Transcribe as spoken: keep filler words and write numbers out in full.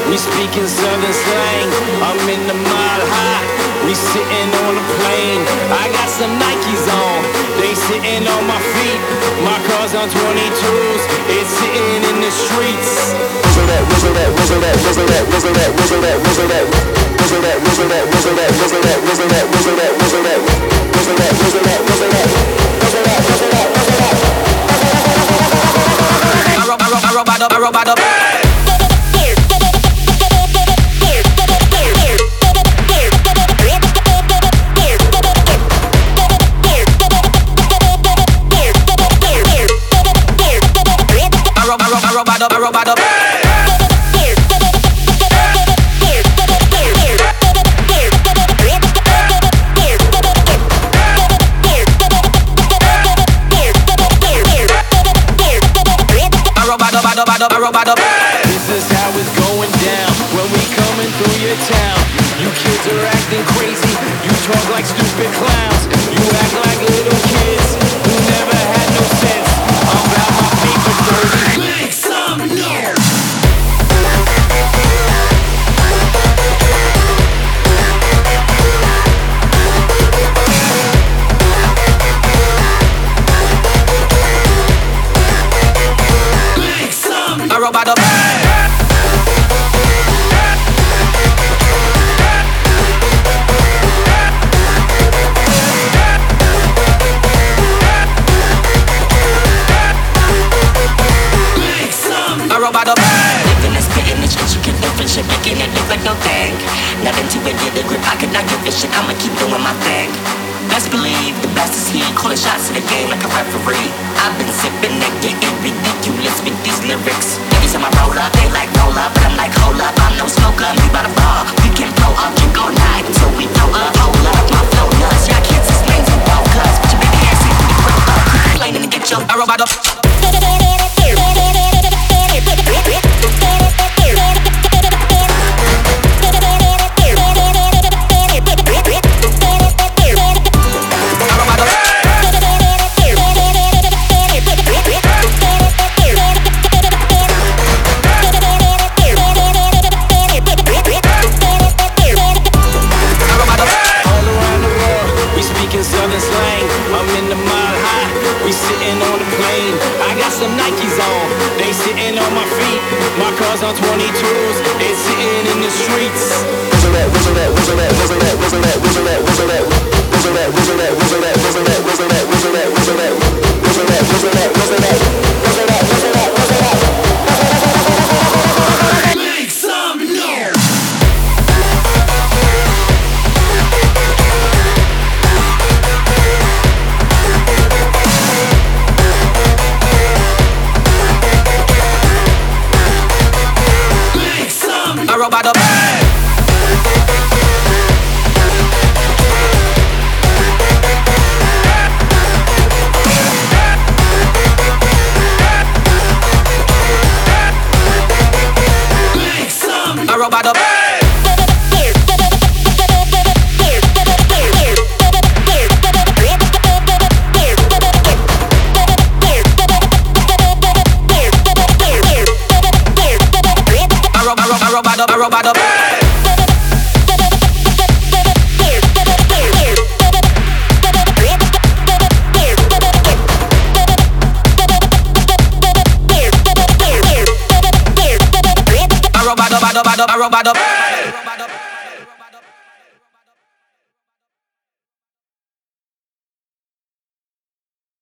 We speaking southern slang. I'm in the mile high. We sitting on a plane. I got some Nikes on. They sitting on my feet. My car's on twenty-twos. It's sitting in the streets. Whistle that, whistle that, whistle that, whistle that, whistle that, whistle that, whistle that, whistle that, whistle that, whistle that, whistle that, whistle that, whistle that, whistle that, whistle that, whistle that, whistle that, whistle that, whistle that, whistle that. I roll, I roll, I roll by the, I roll by the. This is how it's going down when we coming through your town. You kids are acting crazy. You talk like stupid clowns. You act like little kids who never had no sense. I'm about my paper dirty. Make some noise. Making it look like no thing. Nothing to it, get a grip, I could not give a shit, I'ma keep doing my thing. Best believe the best is here, calling shots in the game like a referee. I've been sipping and getting ridiculous with these lyrics. Every time I roll up, they like roll up, but I'm like hold up, I'm no smoker, me by the bar. We can blow up, drink all night until we blow up. Hold up, my flow nuts, y'all kids is lame to blow cuts. Put your baby ass in, you break up, complaining to get your arrow by the. Southern slang, I'm in the mile high. We sitting on the plane. I got some Nikes on. They sitting on my feet. My car's on twenty-twos. It's sitting in the streets. Whistle that, whistle that, whistle that, whistle that, whistle that, whistle that, whistle that, whistle that, whistle that, whistle that, whistle that, whistle that, whistle that, whistle that, whistle that, whistle that, whistle that, whistle that, whistle that, whistle that. Make some noise. By the bag. Make some. I roll by the bag. I roll by the, I roll by the bag. I roll by the, by the, by the, I roll by the bag.